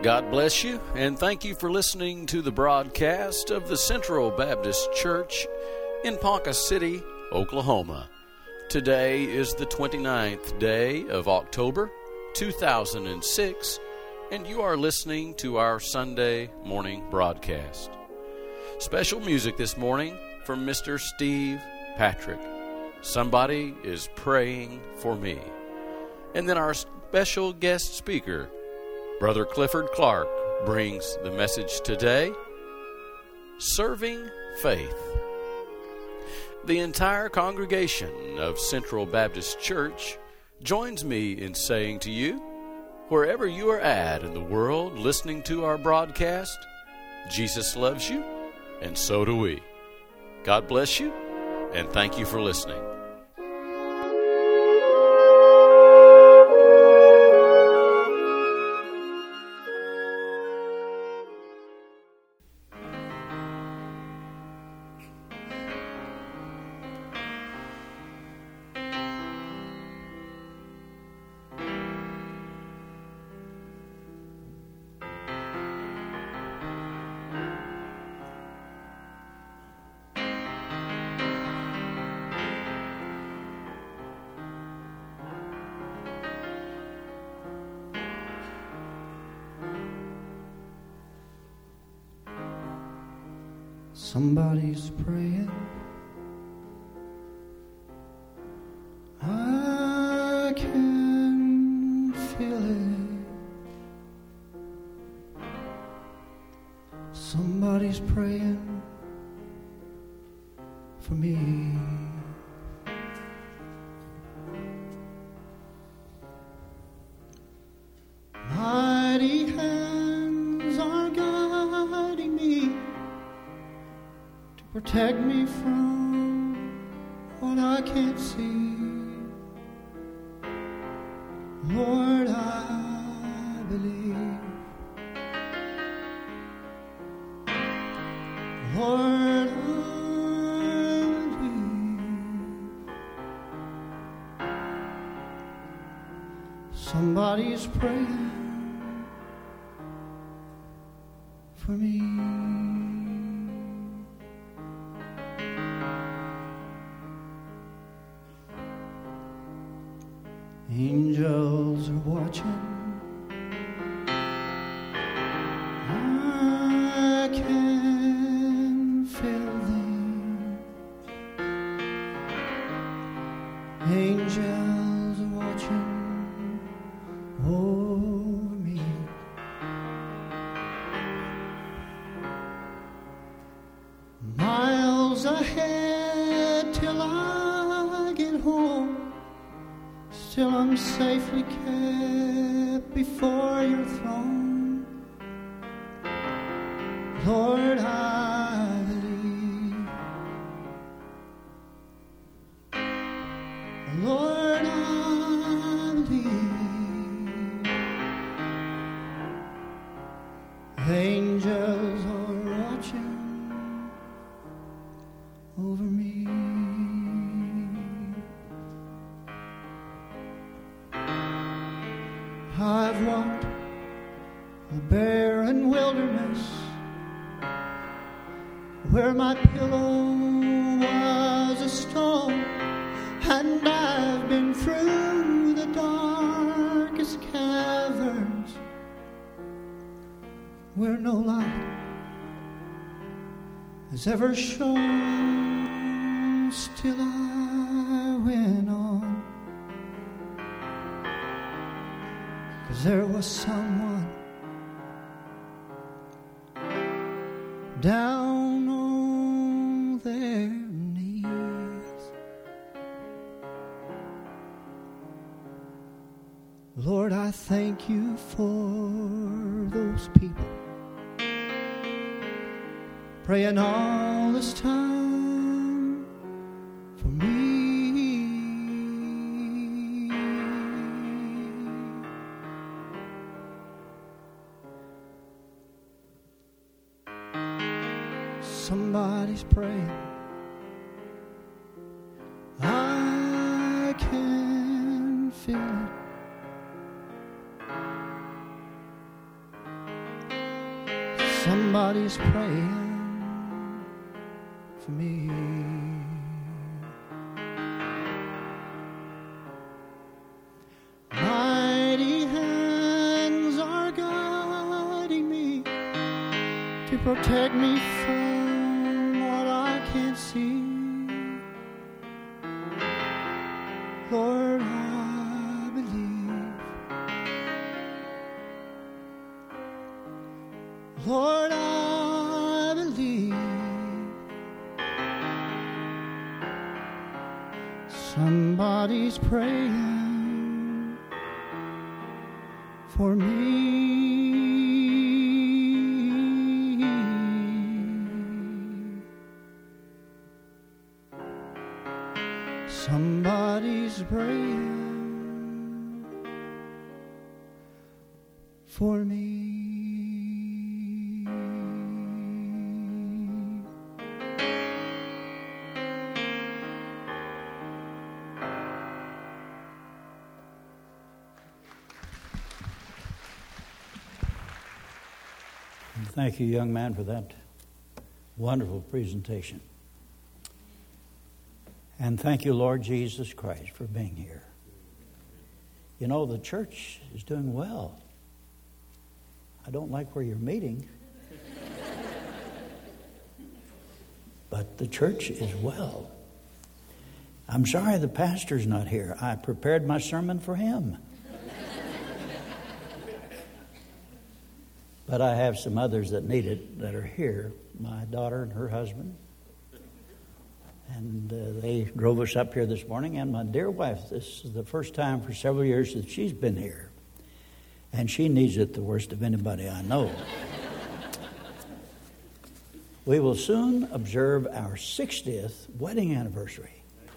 God bless you, and thank you for listening to the broadcast of the Central Baptist Church in Ponca City, Oklahoma. Today is the 29th day of October, 2006, and you are listening to our Sunday morning broadcast. Special music this morning from Mr. Steve Patrick. Somebody is praying for me. And then our special guest speaker, Brother Clifford Clark, brings the message today, Serving Faith. The entire congregation of Central Baptist Church joins me in saying to you, wherever you are at in the world listening to our broadcast, Jesus loves you, and so do we. God bless you, and thank you for listening. Somebody's praying. I can feel it. Somebody's praying for me. Mighty hands are guiding me, protect me from what I can't see. Lord, I believe. Lord, I believe. Somebody's praying for me. Angels are watching. I can feel them. Angels are watching over me. Miles ahead till I get home. Till I'm safely kept before your throne. Lord, I believe. Lord, I believe. Angels are watching over me. I've walked a barren wilderness where my pillow was a stone, and I've been through the darkest caverns where no light has ever shone. Still I went on. 'Cause there was someone down on their knees. Lord, I thank you for those people praying all this time for me. Somebody's praying. I can feel it. Somebody's praying for me. Mighty hands are guiding me to protect me from what I can't see. Lord, I believe. Lord, I believe. Somebody's praying for me. Somebody's praying for me. Thank you, young man, for that wonderful presentation. And thank you, Lord Jesus Christ, for being here. You know, the church is doing well. I don't like where you're meeting, but the church is well. I'm sorry the pastor's not here. I prepared my sermon for him. But I have some others that need it that are here. My daughter and her husband. And they drove us up here this morning. And my dear wife, this is the first time for several years that she's been here. And she needs it the worst of anybody I know. We will soon observe our 60th wedding anniversary.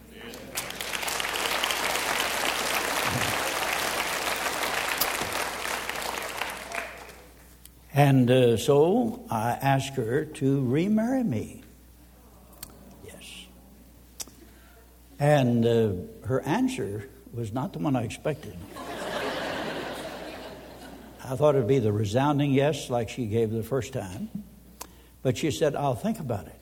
And so I asked her to remarry me. Yes. And her answer was not the one I expected. I thought it would be the resounding yes like she gave the first time. But she said, I'll think about it.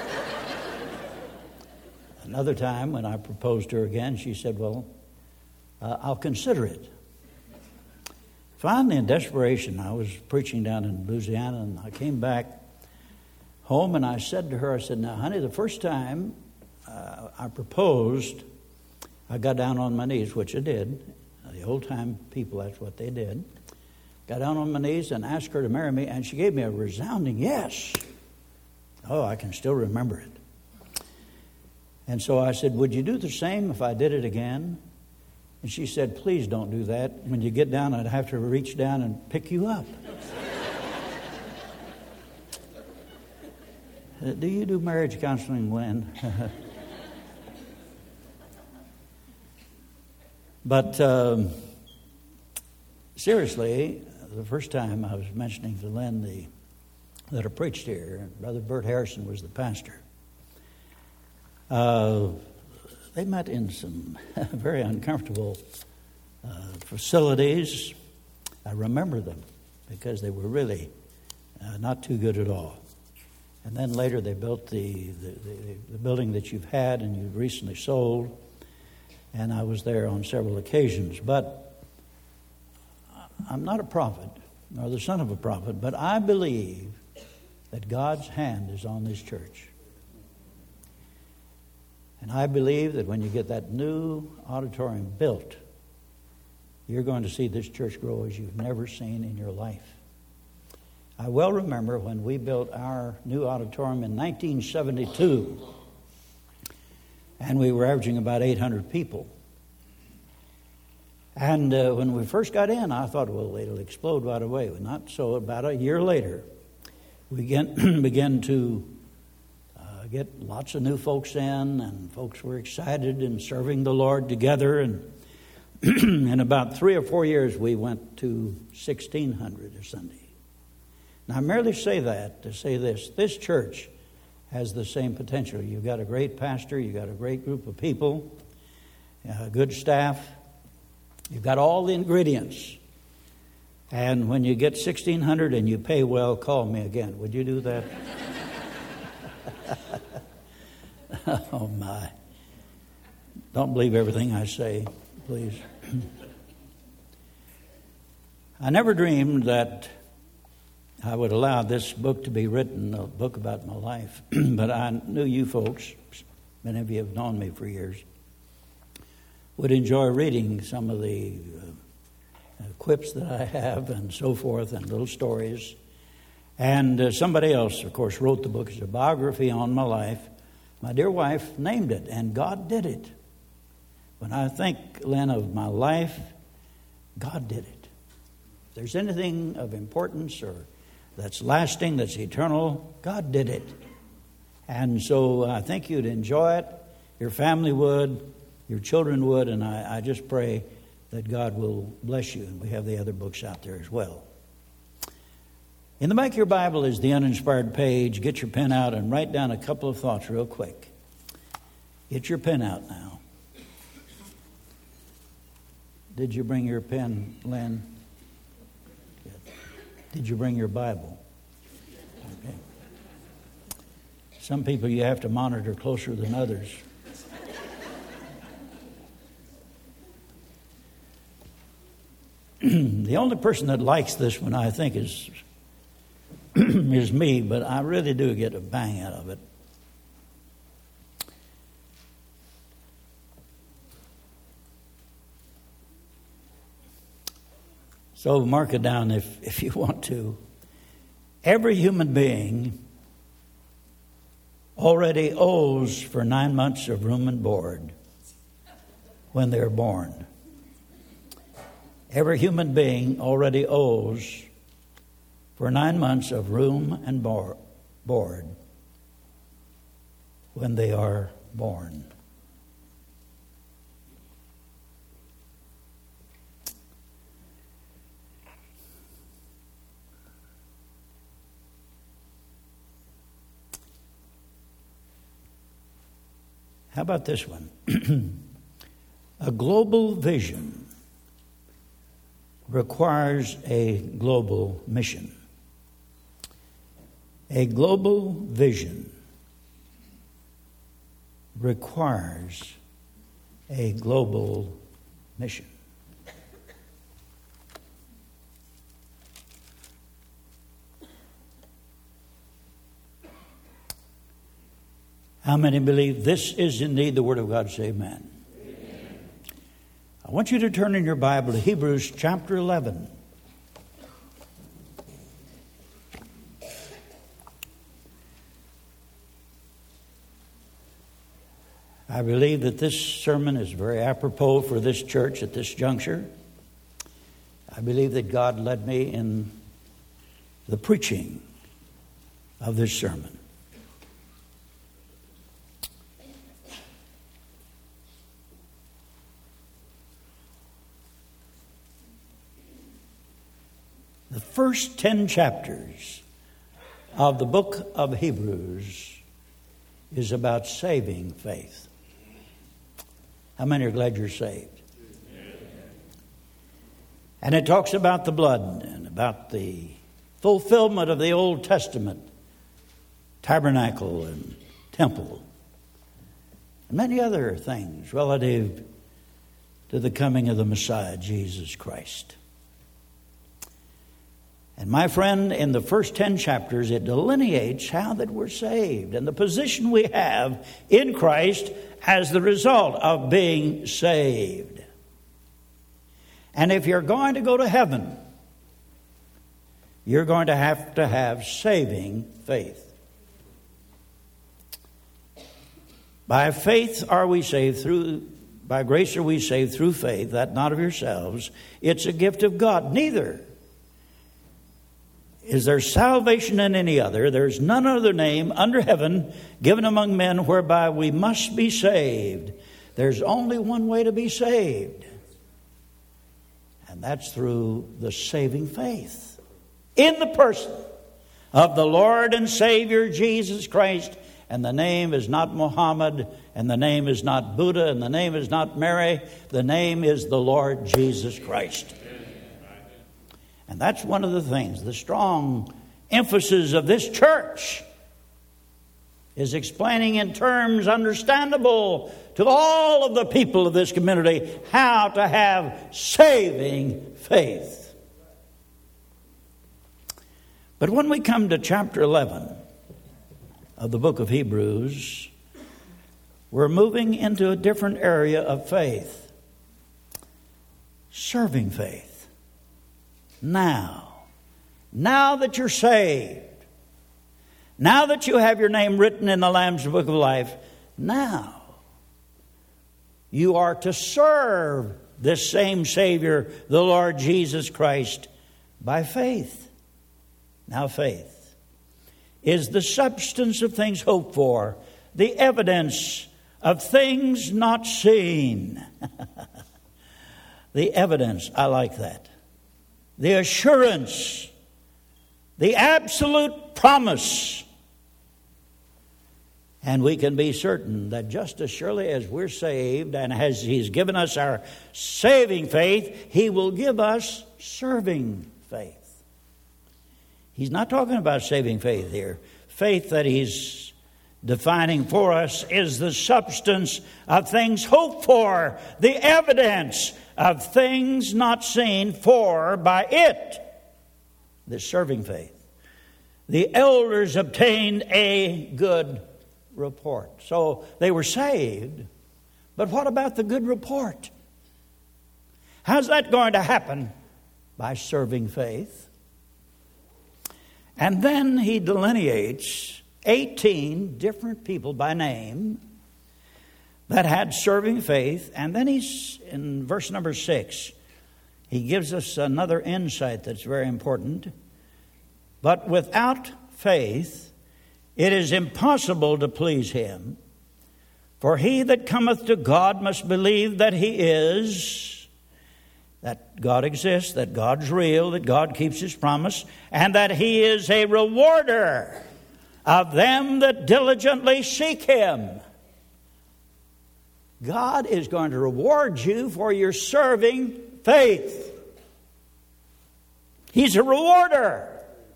Another time when I proposed to her again, she said, well, I'll consider it. Finally, in desperation, I was preaching down in Louisiana, and I came back home, and I said to her, I said, now, honey, the first time I proposed, I got down on my knees, which I did. The old-time people, that's what they did. Got down on my knees and asked her to marry me, and she gave me a resounding yes. Oh, I can still remember it. And so I said, would you do the same if I did it again? And she said, please don't do that. When you get down, I'd have to reach down and pick you up. Do you do marriage counseling, Glenn? But seriously, the first time I was mentioning to Lynn that I preached here, Brother Bert Harrison was the pastor. They met in some very uncomfortable facilities. I remember them because they were really not too good at all. And then later they built the building that you've had and you've recently sold. And I was there on several occasions. But I'm not a prophet, nor the son of a prophet, but I believe that God's hand is on this church. And I believe that when you get that new auditorium built, you're going to see this church grow as you've never seen in your life. I well remember when we built our new auditorium in 1972, and we were averaging about 800 people. And when we first got in, I thought, well, it'll explode right away. But not so. About a year later, we began to get lots of new folks in, and folks were excited and serving the Lord together. And in about 3 or 4 years, we went to 1,600 a Sunday. Now, I merely say that to say this church has the same potential. You've got a great pastor, you've got a great group of people, good staff. You've got all the ingredients And when you get $1,600 and you pay well, call me again. Would you do that? Oh, my. Don't believe everything I say, please. I never dreamed that I would allow this book to be written, a book about my life. But I knew you folks, many of you have known me for years, would enjoy reading some of the quips that I have and so forth and little stories. And somebody else, of course, wrote the book as a biography on my life. My dear wife named it, and God did it. When I think, Lynn, of my life, God did it. If there's anything of importance or that's lasting, that's eternal, God did it. And so I think you'd enjoy it. Your family would. Your children would. And I just pray that God will bless you. And we have the other books out there as well. In the back of your Bible is the uninspired page. Get your pen out and write down a couple of thoughts real quick. Get your pen out now. Did you bring your pen, Lynn? Did you bring your Bible? Okay. Some people you have to monitor closer than others. The only person that likes this one, I think, is me, but I really do get a bang out of it. So mark it down if you want to. Every human being already owes for 9 months of room and board when they're born. Every human being already owes for 9 months of room and board when they are born. How about this one? A global vision requires a global mission. A global vision requires a global mission. How many believe this is indeed the Word of God? Say amen. Amen. I want you to turn in your Bible to Hebrews chapter 11. I believe that this sermon is very apropos for this church at this juncture. I believe that God led me in the preaching of this sermon. The first 10 chapters of the book of Hebrews is about saving faith. How many are glad you're saved? And it talks about the blood and about the fulfillment of the Old Testament tabernacle and temple and many other things relative to the coming of the Messiah, Jesus Christ. And my friend, in the first 10 chapters, it delineates how that we're saved and the position we have in Christ as the result of being saved. And if you're going to go to heaven, you're going to have saving faith. By faith are we saved by grace are we saved through faith, that not of yourselves. It's a gift of God. Neither is there salvation in any other. There's none other name under heaven given among men whereby we must be saved. There's only one way to be saved. And that's through the saving faith in the person of the Lord and Savior Jesus Christ. And the name is not Muhammad, and the name is not Buddha, and the name is not Mary. The name is the Lord Jesus Christ. And that's one of the things, the strong emphasis of this church is explaining in terms understandable to all of the people of this community how to have saving faith. But when we come to chapter 11 of the book of Hebrews, we're moving into a different area of faith. Serving faith. Now that you're saved, now that you have your name written in the Lamb's Book of Life, now you are to serve this same Savior, the Lord Jesus Christ, by faith. Now faith is the substance of things hoped for, the evidence of things not seen. The evidence, I like that. The assurance, the absolute promise. And we can be certain that just as surely as we're saved and as He's given us our saving faith, He will give us serving faith. He's not talking about saving faith here. Faith that He's defining for us is the substance of things hoped for, the evidence of things not seen, for by it, the serving faith, the elders obtained a good report. So they were saved, but what about the good report? How's that going to happen? By serving faith. And then he delineates 18 different people by name that had serving faith. And then he's, in verse number 6, he gives us another insight that's very important. But without faith, it is impossible to please Him. For he that cometh to God must believe that He is, that God exists, that God's real, that God keeps His promise, and that He is a rewarder of them that diligently seek Him. God is going to reward you for your serving faith. He's a rewarder.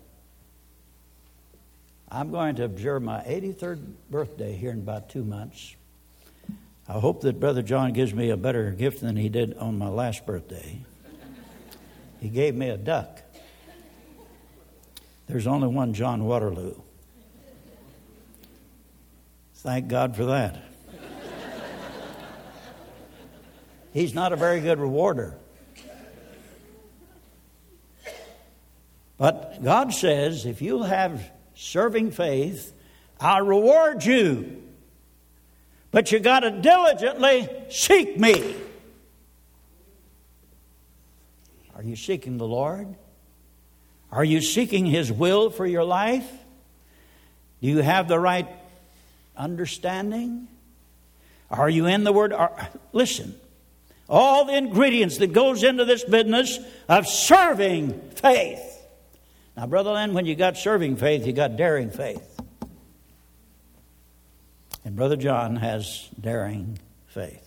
I'm going to observe my 83rd birthday here in about 2 months. I hope that Brother John gives me a better gift than he did on my last birthday. He gave me a duck. There's only one John Waterloo. Thank God for that. He's not a very good rewarder. But God says, if you'll have serving faith, I'll reward you. But you got to diligently seek me. Are you seeking the Lord? Are you seeking His will for your life? Do you have the right understanding? Are you in the Word? Listen, all the ingredients that goes into this business of serving faith. Now, Brother Len, when you got serving faith, you got daring faith. And Brother John has daring faith.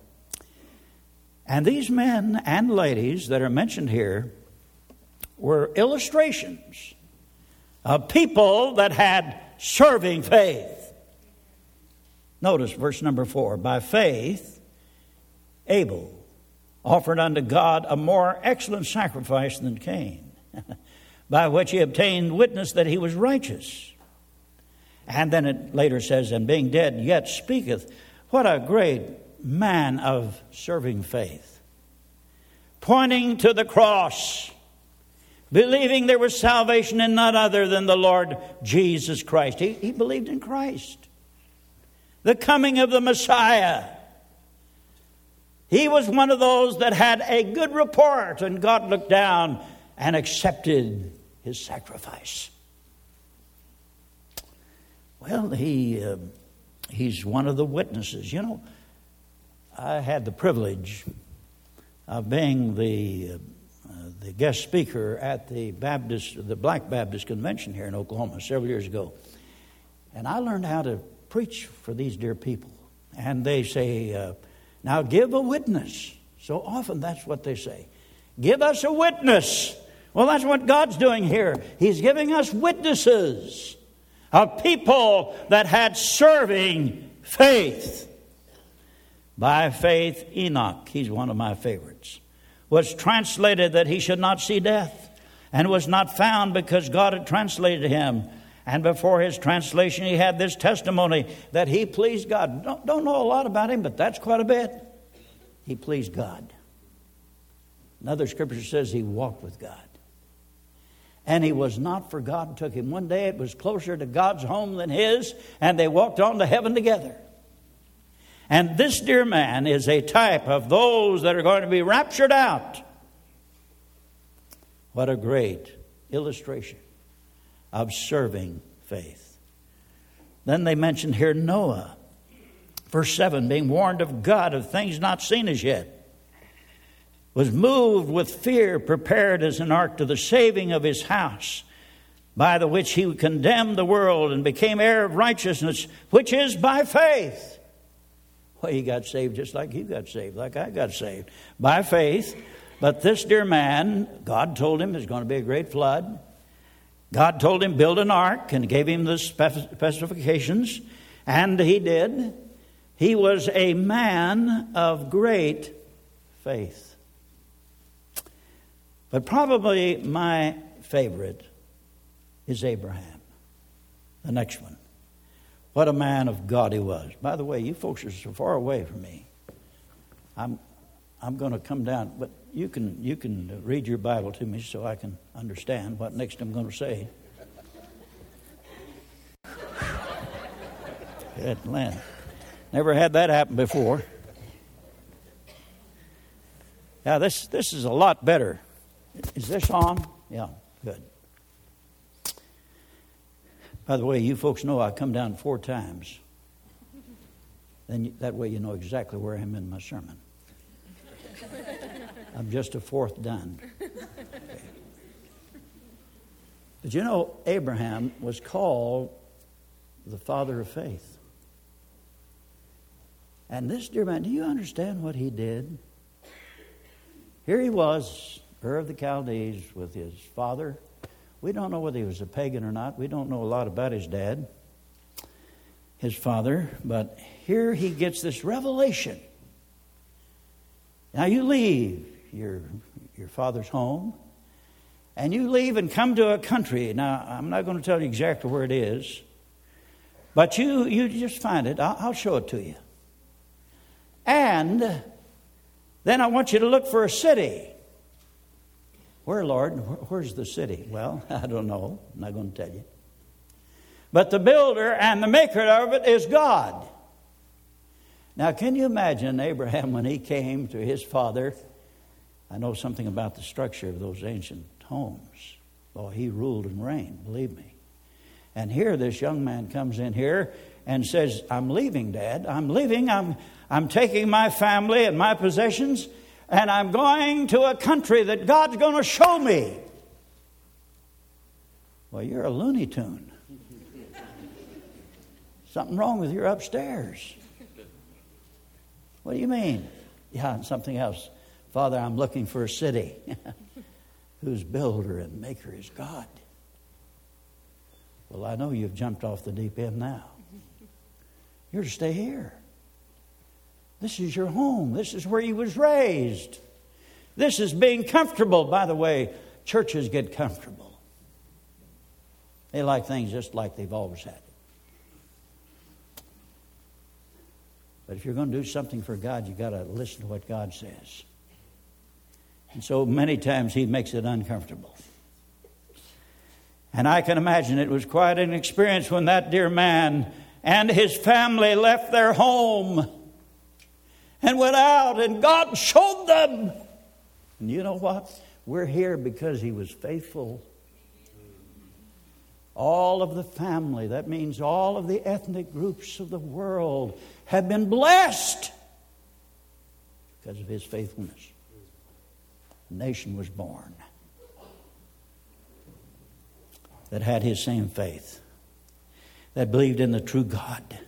And these men and ladies that are mentioned here were illustrations of people that had serving faith. Notice verse number 4. By faith, Abel offered unto God a more excellent sacrifice than Cain, by which he obtained witness that he was righteous. And then it later says, and being dead yet speaketh. What a great man of serving faith. Pointing to the cross, believing there was salvation in none other than the Lord Jesus Christ. He believed in Christ, the coming of the Messiah. He was one of those that had a good report, and God looked down and accepted His sacrifice. Well, he's one of the witnesses. You know, I had the privilege of being the guest speaker at the Black Baptist Convention here in Oklahoma several years ago. And I learned how to preach for these dear people. And they say, now give a witness. So often that's what they say. Give us a witness. Well, that's what God's doing here. He's giving us witnesses of people that had serving faith. By faith, Enoch, he's one of my favorites, was translated that he should not see death, and was not found because God had translated him. And before his translation, he had this testimony that he pleased God. Don't know a lot about him, but that's quite a bit. He pleased God. Another scripture says he walked with God. And he was not, for God took him. One day it was closer to God's home than his, and they walked on to heaven together. And this dear man is a type of those that are going to be raptured out. What a great illustration of serving faith. Then they mentioned here Noah. Verse 7, being warned of God of things not seen as yet, was moved with fear, prepared as an ark to the saving of his house, by the which he condemned the world and became heir of righteousness, which is by faith. Well, he got saved just like you got saved, like I got saved, by faith. But this dear man, God told him there's going to be a great flood. God told him build an ark and gave him the specifications, and he did. He was a man of great faith. But probably my favorite is Abraham, the next one. What a man of God he was. By the way, you folks are so far away from me. I'm going to come down, but you can read your Bible to me so I can understand what next I'm going to say. Good land. Never had that happen before. Now this is a lot better. Is this on? Yeah, good. By the way, you folks know I come down 4 times. Then that way you know exactly where I am in my sermon. I'm just a 4th done. Okay. But you know, Abraham was called the father of faith. And this dear man, do you understand what he did? Here he was, Ur of the Chaldees, with his father. We don't know whether he was a pagan or not. We don't know a lot about his dad, his father. But here he gets this revelation. Now you leave your father's home, and you leave and come to a country. Now, I'm not going to tell you exactly where it is, but you just find it. I'll show it to you. And then I want you to look for a city. Where, Lord? Where's the city? Well, I don't know. I'm not going to tell you. But the builder and the maker of it is God. Now, can you imagine Abraham when he came to his father? I know something about the structure of those ancient homes. Oh, he ruled and reigned, believe me. And here this young man comes in here and says, I'm leaving, Dad. I'm leaving. I'm taking my family and my possessions, and I'm going to a country that God's going to show me. Well, you're a Looney Tune. Something wrong with your upstairs. What do you mean? Yeah, and something else. Father, I'm looking for a city whose builder and maker is God. Well, I know you've jumped off the deep end now. You're to stay here. This is your home. This is where you was raised. This is being comfortable. By the way, churches get comfortable. They like things just like they've always had it. But if you're going to do something for God, you've got to listen to what God says. And so many times he makes it uncomfortable. And I can imagine it was quite an experience when that dear man and his family left their home and went out, and God showed them. And you know what? We're here because he was faithful. All of the family, that means all of the ethnic groups of the world, have been blessed because of his faithfulness. A nation was born that had his same faith, that believed in the true God.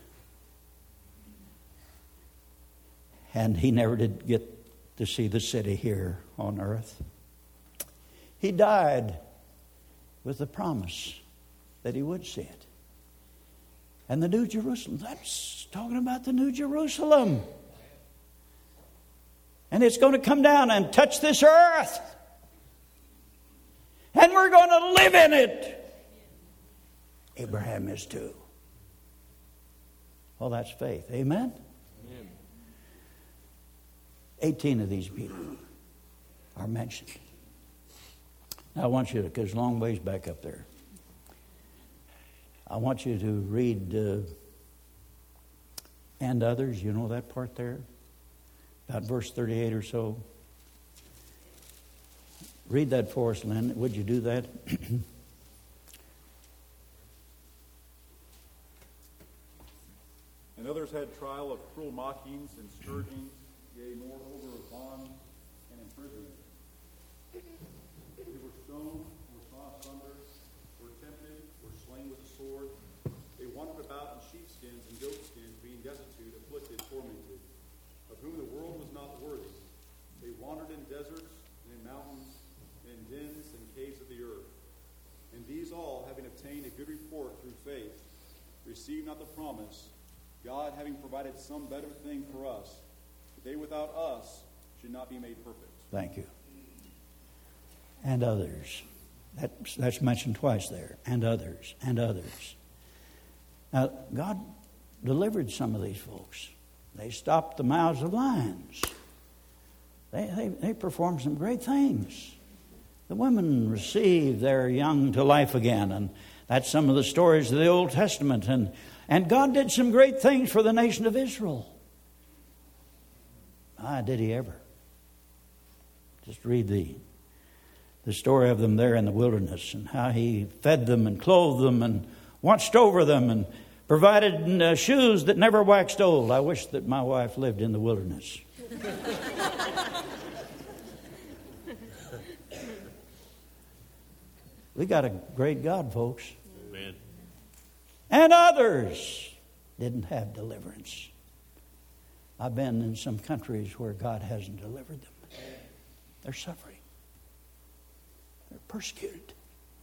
And he never did get to see the city here on earth. He died with the promise that he would see it. And the New Jerusalem, that's talking about the New Jerusalem. And it's going to come down and touch this earth. And we're going to live in it. Abraham is too. Well, that's faith. Amen? Amen. 18 of these people are mentioned. Now I want you to, because long ways back up there, I want you to read and others. You know that part there? About verse 38 or so. Read that for us, Lynn. Would you do that? And others had trial of cruel mockings and scourgings, yea, moreover of bonds and imprisonment. They were stoned, were sawn asunder, were tempted, were slain with the sword. They wandered about in sheepskins and goatskins, being destitute, afflicted, tormented, of whom the world was not worthy. They wandered in deserts and in mountains, and in dens and caves of the earth. And these all, having obtained a good report through faith, received not the promise, God having provided some better thing for us, that they without us should not be made perfect. Thank you. And others. That's mentioned twice there. And others. And others. Now, God delivered some of these folks. They stopped the mouths of lions. They performed some great things. The women received their young to life again. And that's some of the stories of the Old Testament. And God did some great things for the nation of Israel. Did he ever? Just read the story of them there in the wilderness and how he fed them and clothed them and watched over them and provided shoes that never waxed old. I wish that my wife lived in the wilderness. We got a great God, folks. Amen. And others didn't have deliverance. I've been in some countries where God hasn't delivered them. They're suffering. They're persecuted.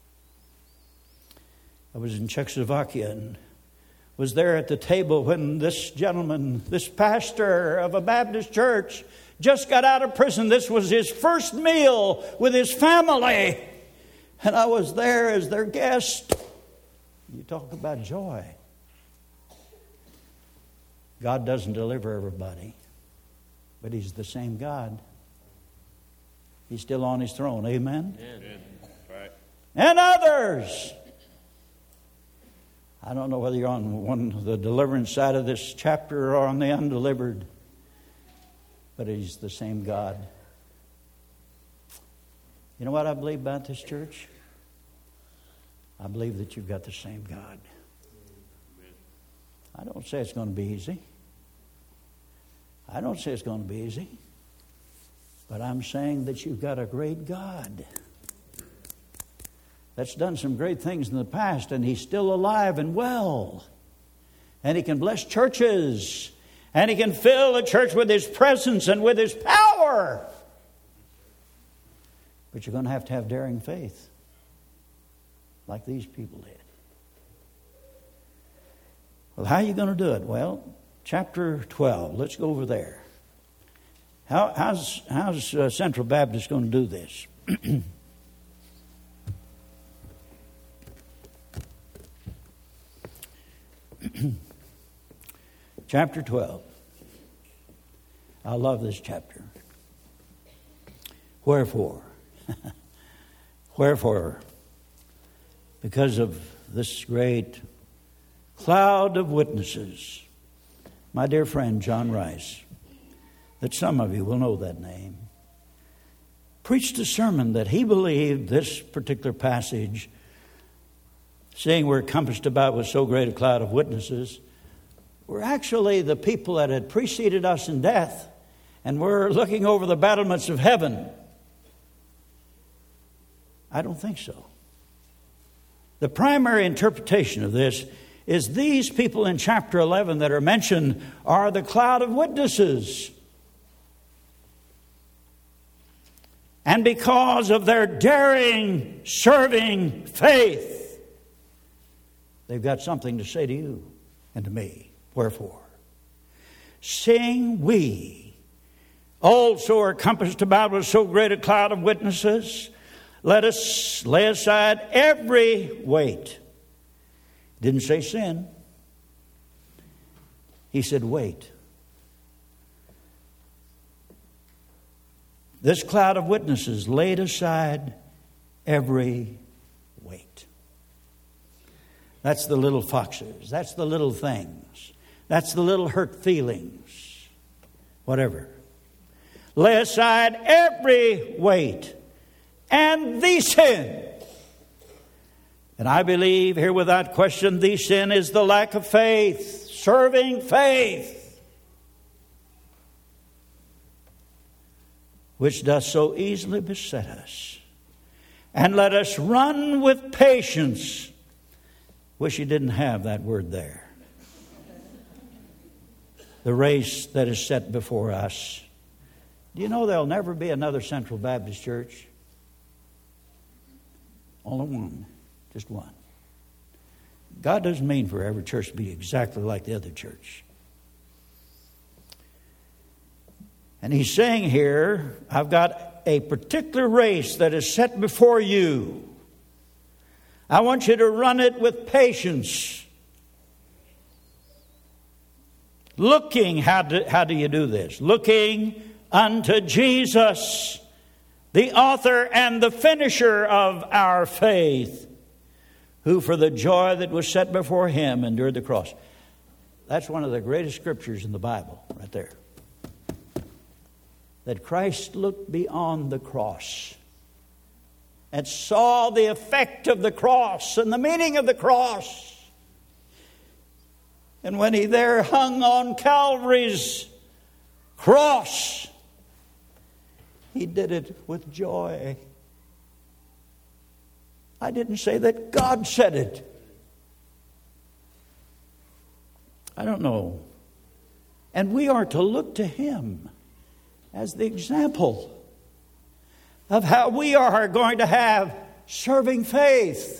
I was in Czechoslovakia and was there at the table when this gentleman, this pastor of a Baptist church, just got out of prison. This was his first meal with his family. And I was there as their guest. You talk about joy. God doesn't deliver everybody, but he's the same God. He's still on his throne. Amen? Amen. Right. And others. I don't know whether you're on the deliverance side of this chapter or on the undelivered, but he's the same God. You know what I believe about this church? I believe that you've got the same God. I don't say it's going to be easy. I don't say it's going to be easy. But I'm saying that you've got a great God that's done some great things in the past, and he's still alive and well. And he can bless churches. And he can fill a church with his presence and with his power. But you're going to have daring faith, like these people did. Well, how are you going to do it? Well, chapter 12. Let's go over there. How's Central Baptist going to do this? Chapter 12. I love this chapter. Wherefore? Wherefore? Because of this great cloud of witnesses, my dear friend John Rice, that some of you will know that name, preached a sermon that he believed this particular passage, saying we're compassed about with so great a cloud of witnesses, were actually the people that had preceded us in death, and we're looking over the battlements of heaven. I don't think so. The primary interpretation of this is these people in chapter 11 that are mentioned are the cloud of witnesses. And because of their daring, serving faith, they've got something to say to you and to me. Wherefore, seeing we also are compassed about with so great a cloud of witnesses, let us lay aside every weight. Didn't say sin. He said weight. This cloud of witnesses laid aside every weight. That's the little foxes. That's the little things. That's the little hurt feelings. Whatever. Lay aside every weight and the sin. And I believe here without question the sin is the lack of faith, serving faith, which does so easily beset us. And let us run with patience. Wish you didn't have that word there. The race that is set before us. Do you know there'll never be another Central Baptist Church? Only one. Just one. God doesn't mean for every church to be exactly like the other church. And he's saying here, I've got a particular race that is set before you. I want you to run it with patience. Looking, how do you do this? Looking unto Jesus, the author and the finisher of our faith, who for the joy that was set before him endured the cross. That's one of the greatest scriptures in the Bible, right there. That Christ looked beyond the cross and saw the effect of the cross and the meaning of the cross. And when he there hung on Calvary's cross, he did it with joy. I didn't say that God said it. I don't know. And we are to look to him as the example of how we are going to have serving faith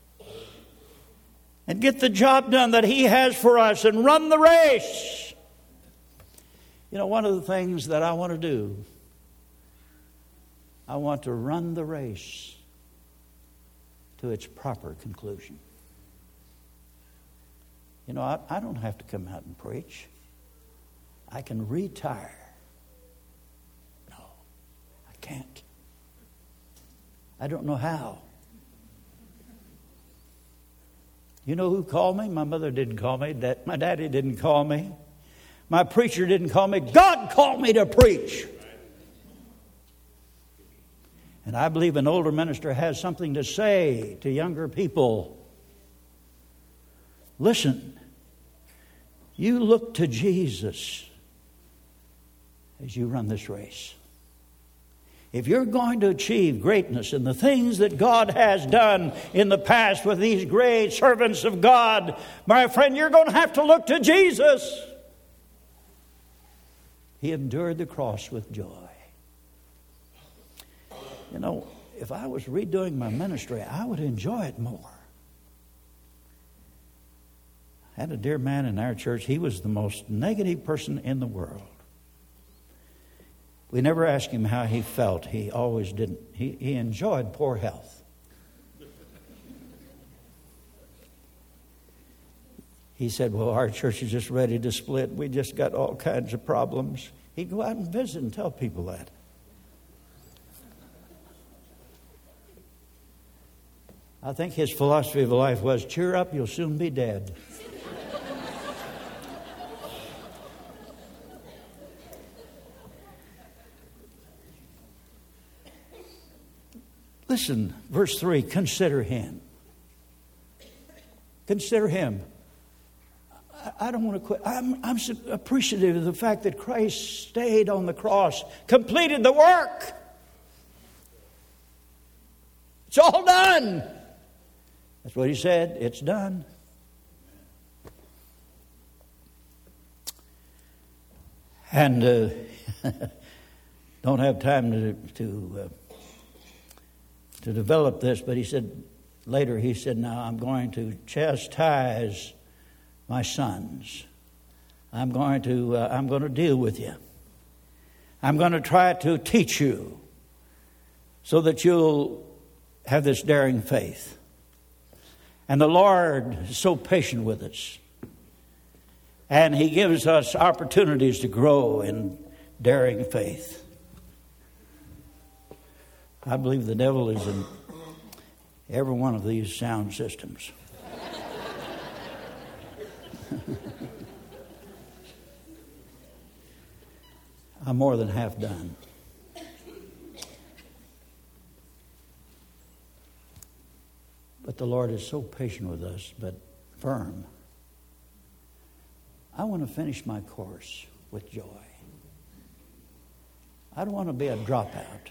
and get the job done that he has for us and run the race. You know, one of the things that I want to do, I want to run the race to its proper conclusion. You know, I don't have to come out and preach. I can retire. No, I can't. I don't know how. You know who called me? My mother didn't call me. My daddy didn't call me. My preacher didn't call me. God called me to preach. And I believe an older minister has something to say to younger people. Listen, you look to Jesus as you run this race. If you're going to achieve greatness in the things that God has done in the past with these great servants of God, my friend, you're going to have to look to Jesus. He endured the cross with joy. You know, if I was redoing my ministry, I would enjoy it more. I had a dear man in our church. He was the most negative person in the world. We never asked him how he felt. He always didn't. He enjoyed poor health. He said, well, our church is just ready to split. We just got all kinds of problems. He'd go out and visit and tell people that. I think his philosophy of life was, cheer up, you'll soon be dead. Listen, verse 3, consider him. Consider him. I don't want to quit. I'm so appreciative of the fact that Christ stayed on the cross, completed the work. It's all done. That's what he said. It's done. And don't have time to to develop this, but he said, now I'm going to chastise my sons. I'm going to deal with you. I'm going to try to teach you so that you'll have this daring faith. And the Lord is so patient with us. And He gives us opportunities to grow in daring faith. I believe the devil is in every one of these sound systems. I'm more than half done. But the Lord is so patient with us, but firm. I want to finish my course with joy. I don't want to be a dropout.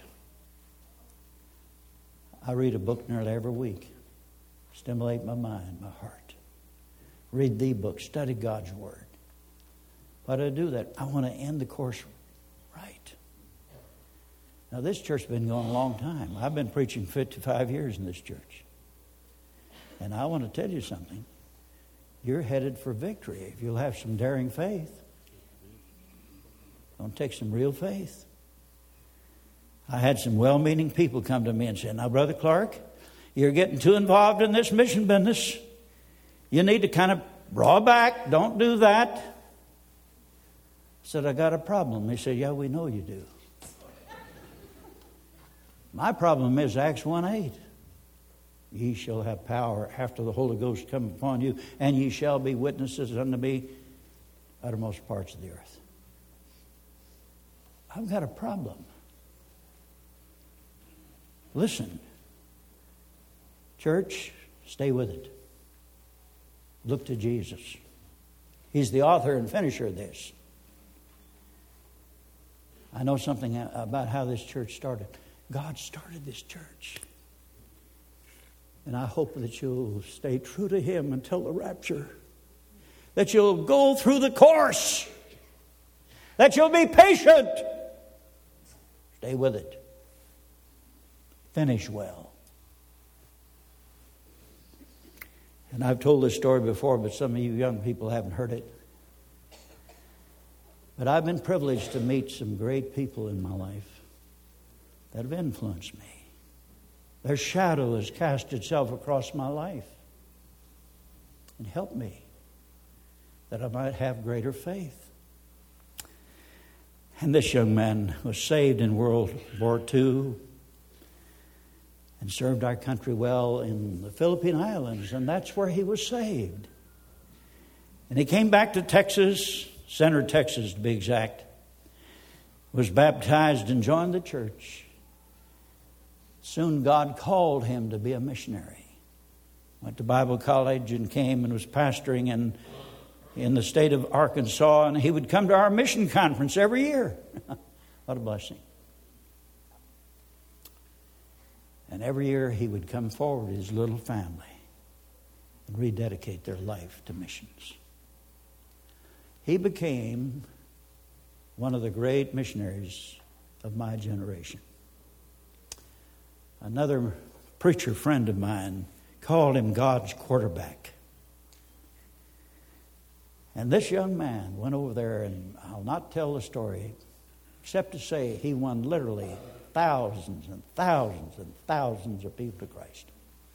I read a book nearly every week. Stimulate my mind, my heart. Read the book, study God's Word. Why do I do that? I want to end the course right. Now, this church has been going a long time. I've been preaching 55 years in this church. And I want to tell you something. You're headed for victory if you'll have some daring faith. Don't take some real faith. I had some well-meaning people come to me and say, now, Brother Clark, you're getting too involved in this mission business. You need to kind of draw back. Don't do that. I said, I got a problem. They said, yeah, we know you do. My problem is Acts 1:8. Ye shall have power after the Holy Ghost come upon you, and ye shall be witnesses unto me uttermost parts of the earth. I've got a problem. Listen, church, stay with it. Look to Jesus. He's the author and finisher of this. I know something about how this church started. God started this church. And I hope that you'll stay true to Him until the rapture. That you'll go through the course. That you'll be patient. Stay with it. Finish well. And I've told this story before, but some of you young people haven't heard it. But I've been privileged to meet some great people in my life that have influenced me. Their shadow has cast itself across my life and helped me that I might have greater faith. And this young man was saved in World War II and served our country well in the Philippine Islands, and that's where he was saved. And he came back to Texas, Center, Texas to be exact, was baptized and joined the church. Soon God called him to be a missionary. Went to Bible college and came and was pastoring in the state of Arkansas, and he would come to our mission conference every year. What a blessing. And every year he would come forward with his little family and rededicate their life to missions. He became one of the great missionaries of my generation. Another preacher friend of mine called him God's quarterback. And this young man went over there, and I'll not tell the story, except to say he won literally thousands and thousands and thousands of people to Christ.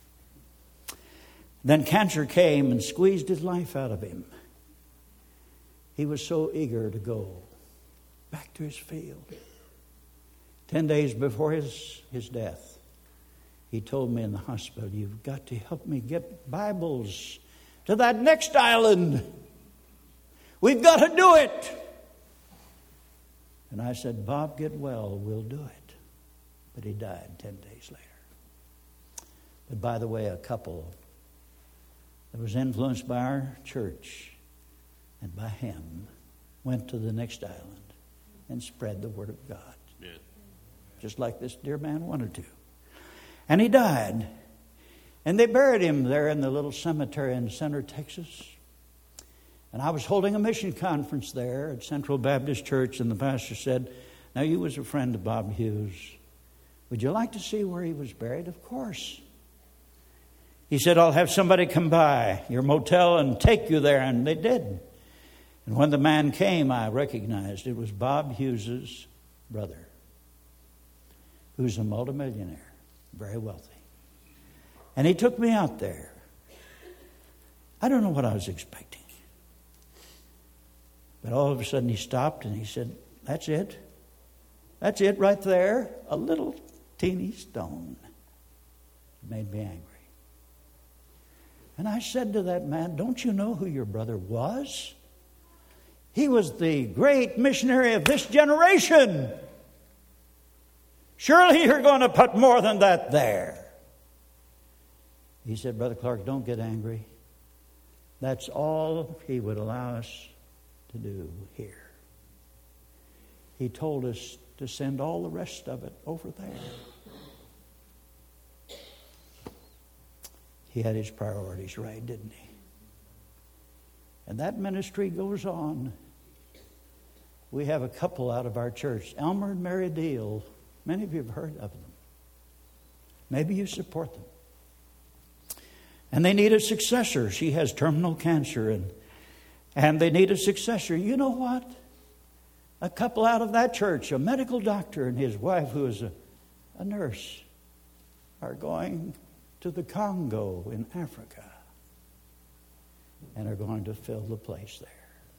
Then cancer came and squeezed his life out of him. He was so eager to go back to his field. 10 days before his death, he told me in the hospital, you've got to help me get Bibles to that next island. We've got to do it. And I said, Bob, get well, we'll do it. But he died 10 days later. But by the way, a couple that was influenced by our church and by him went to the next island and spread the word of God. Yeah. Just like this dear man wanted to. And he died. And they buried him there in the little cemetery in Center, Texas. And I was holding a mission conference there at Central Baptist Church, and the pastor said, now you was a friend of Bob Hughes. Would you like to see where he was buried? Of course. He said, I'll have somebody come by your motel and take you there. And they did. And when the man came, I recognized it was Bob Hughes's brother, who's a multimillionaire, very wealthy. And he took me out there. I don't know what I was expecting. But all of a sudden he stopped and he said, that's it. That's it right there. A little teeny stone. It made me angry. And I said to that man, don't you know who your brother was? He was the great missionary of this generation. Surely you're going to put more than that there. He said, Brother Clark, don't get angry. That's all he would allow us to do here. He told us to send all the rest of it over there. He had his priorities right, didn't he? And that ministry goes on. We have a couple out of our church, Elmer and Mary Deal. Many of you have heard of them. Maybe you support them. And they need a successor. She has terminal cancer, and they need a successor. You know what? A couple out of that church, a medical doctor and his wife, who is a nurse, are going to the Congo in Africa and are going to fill the place there.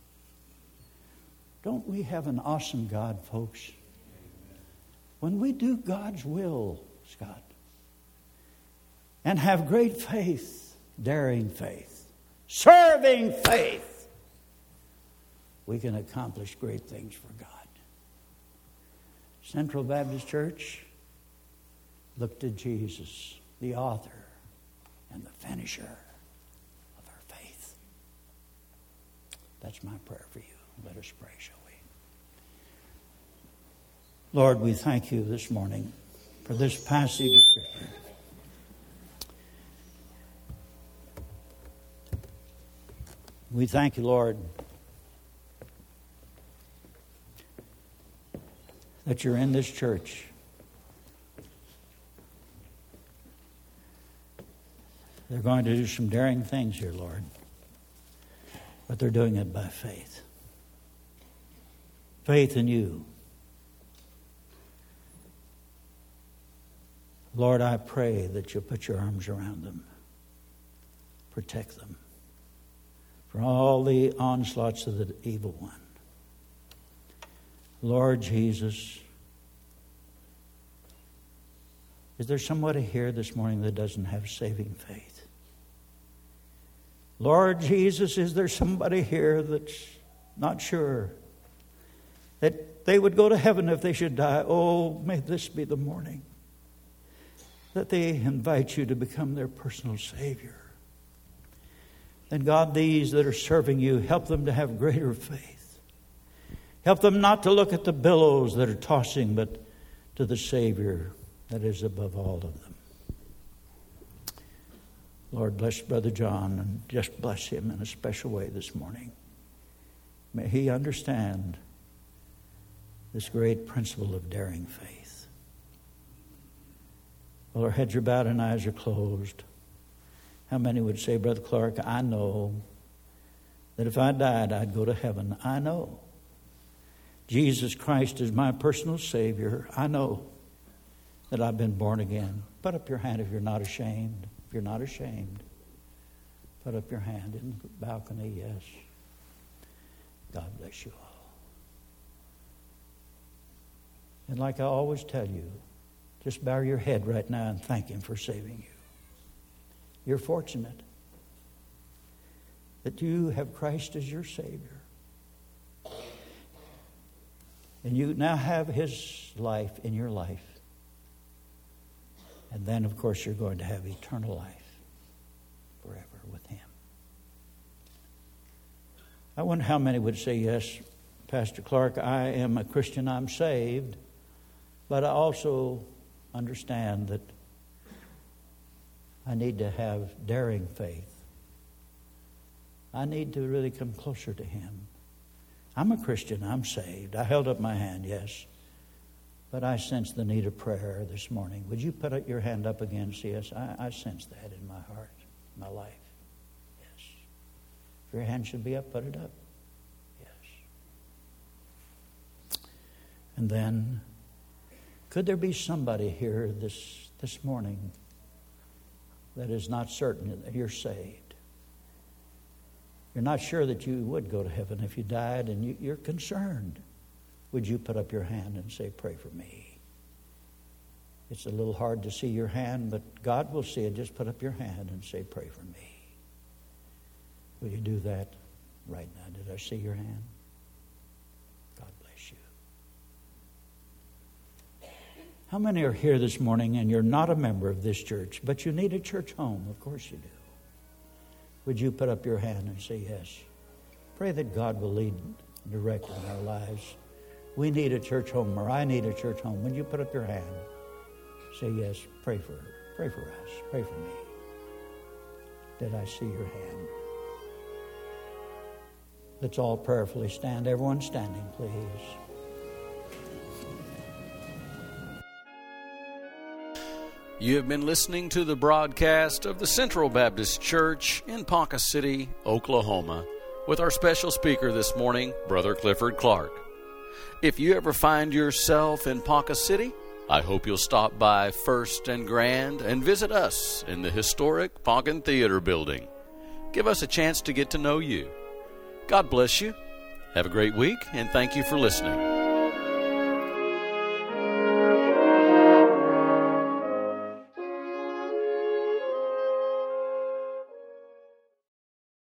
Don't we have an awesome God, folks? When we do God's will, Scott, and have great faith, daring faith, serving faith, we can accomplish great things for God. Central Baptist Church, look to Jesus, the author and the finisher of our faith. That's my prayer for you. Let us pray, shall we? Lord, we thank you this morning for this passage of Scripture. We thank you, Lord, that you're in this church. They're going to do some daring things here, Lord, but they're doing it by faith. Faith in you. Lord, I pray that you'll put your arms around them. Protect them from all the onslaughts of the evil one. Lord Jesus, is there somebody here this morning that doesn't have saving faith? Lord Jesus, is there somebody here that's not sure that they would go to heaven if they should die? Oh, may this be the morning that they invite you to become their personal Savior. And God, these that are serving you, help them to have greater faith. Help them not to look at the billows that are tossing, but to the Savior that is above all of them. Lord, bless Brother John and just bless him in a special way this morning. May he understand this great principle of daring faith. While our heads are bowed and eyes are closed, how many would say, Brother Clark, I know that if I died, I'd go to heaven. I know. Jesus Christ is my personal Savior. I know that I've been born again. Put up your hand if you're not ashamed. If you're not ashamed, put up your hand in the balcony, yes. God bless you all. And like I always tell you, just bow your head right now and thank Him for saving you. You're fortunate that you have Christ as your Savior. And you now have His life in your life. And then, of course, you're going to have eternal life forever with Him. I wonder how many would say, yes, Pastor Clark, I am a Christian, I'm saved, but I also understand that I need to have daring faith. I need to really come closer to Him. I'm a Christian, I'm saved. I held up my hand, yes. But I sense the need of prayer this morning. Would you put your hand up again, CS? I sense that in my heart, my life. Yes. If your hand should be up, put it up. Yes. And then, could there be somebody here this morning that is not certain that you're saved? You're not sure that you would go to heaven if you died, and you're concerned. Would you put up your hand and say, pray for me? It's a little hard to see your hand, but God will see it. Just put up your hand and say, pray for me. Will you do that right now? Did I see your hand? God bless you. How many are here this morning and you're not a member of this church, but you need a church home? Of course you do. Would you put up your hand and say yes? Pray that God will lead directly in our lives. We need a church home, or I need a church home. Would you put up your hand? Say yes. Pray for her. Pray for us. Pray for me. Did I see your hand? Let's all prayerfully stand. Everyone standing, please. You have been listening to the broadcast of the Central Baptist Church in Ponca City, Oklahoma, with our special speaker this morning, Brother Clifford Clark. If you ever find yourself in Ponca City, I hope you'll stop by First and Grand and visit us in the historic Ponca Theater building. Give us a chance to get to know you. God bless you. Have a great week, and thank you for listening.